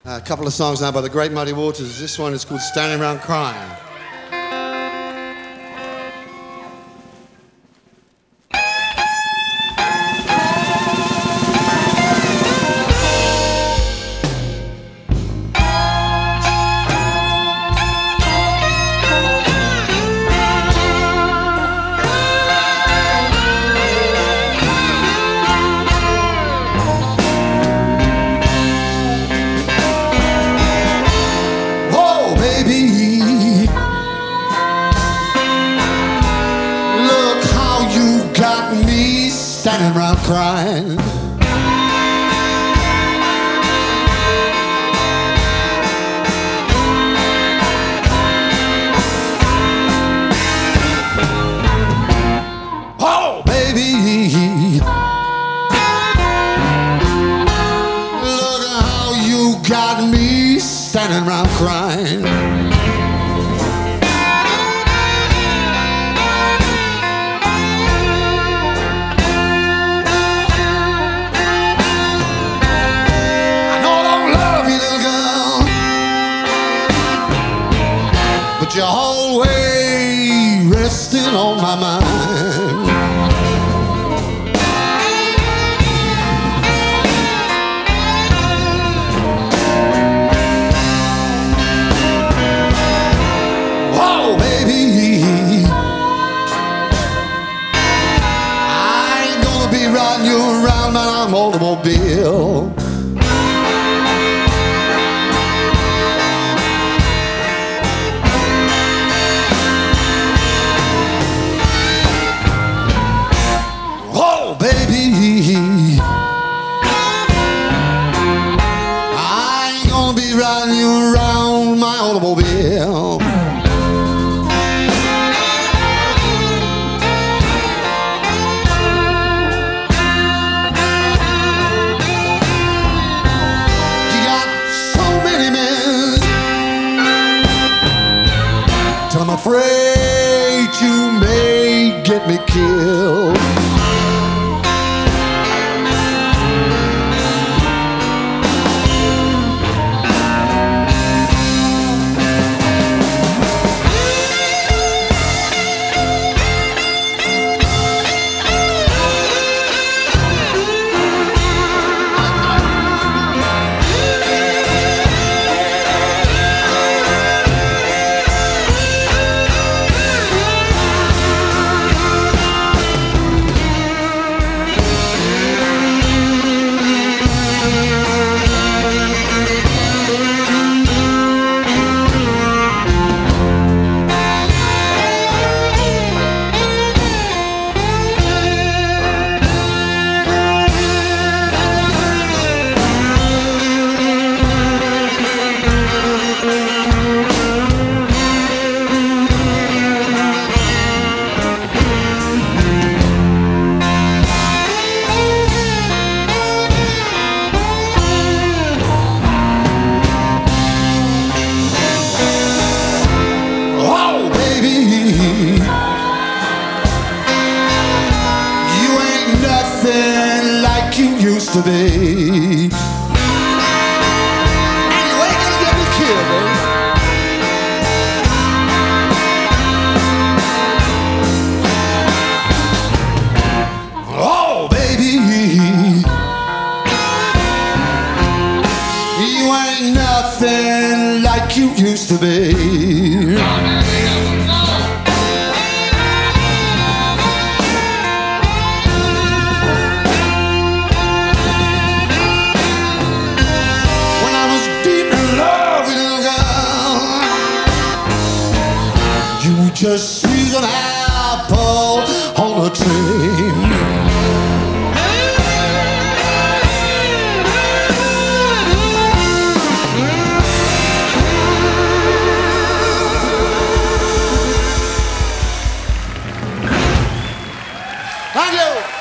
A couple of songs now by the Great Muddy Waters. This one is called Standing Around Crying. Standing around crying. Oh, baby, look at how you got me standing around crying. But you're always resting on my mind. Oh, baby, I ain't gonna be riding you around my automobile. Baby, I ain't gonna be riding you around my automobile. You got so many men till I'm afraid you may get me killed. You used to be. And you ain't gonna get me killed, baby. Oh, baby, you ain't nothing like you used to be. Just squeeze an apple on a tree. Thank you.